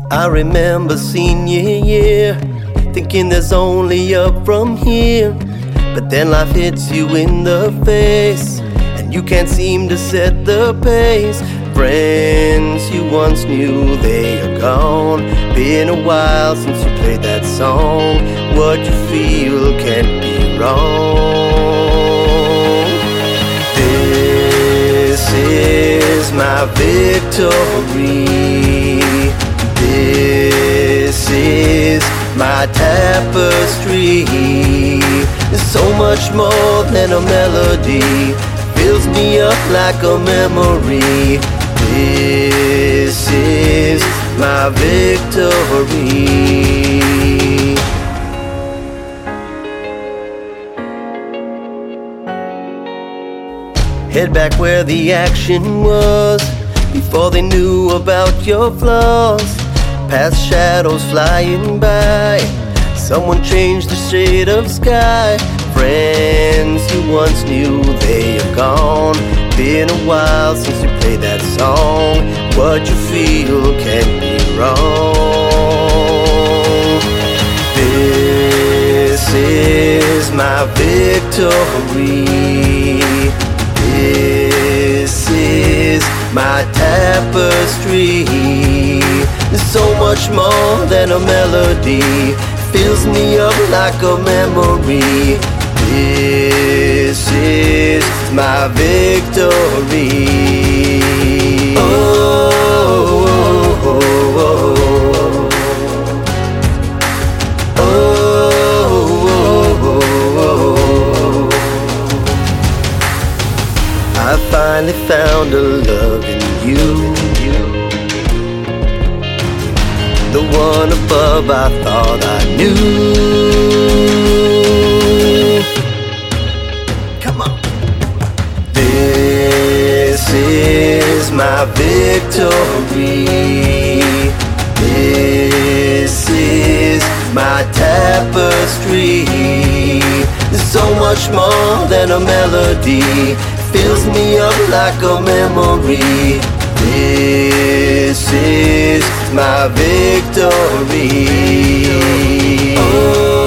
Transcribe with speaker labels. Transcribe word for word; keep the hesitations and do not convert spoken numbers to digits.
Speaker 1: I remember senior year, thinking there's only up from here. But then life hits you in the face, and you can't seem to set the pace. Friends you once knew, they are gone. Been a while since you played that song. What you feel can't be wrong. This is my victory. This is my tapestry. There's so much more than a melody, fills me up like a memory. This is my victory. Head back where the action was, before they knew about your flaws. Past shadows flying by, someone changed the shade of sky. Friends you once knew, they are gone. Been a while since you played that song. What you feel can't be wrong. This is my victory. This is my tapestry. There's so much more than a melody, fills me up like a memory. This is my victory. Oh, oh, oh, oh. Oh, oh, oh, oh. I finally found a love in you, the one above I thought I knew. Come on. This is my victory. This is my tapestry. There's so much more than a melody, fills me up like a memory. This is my victory. Oh.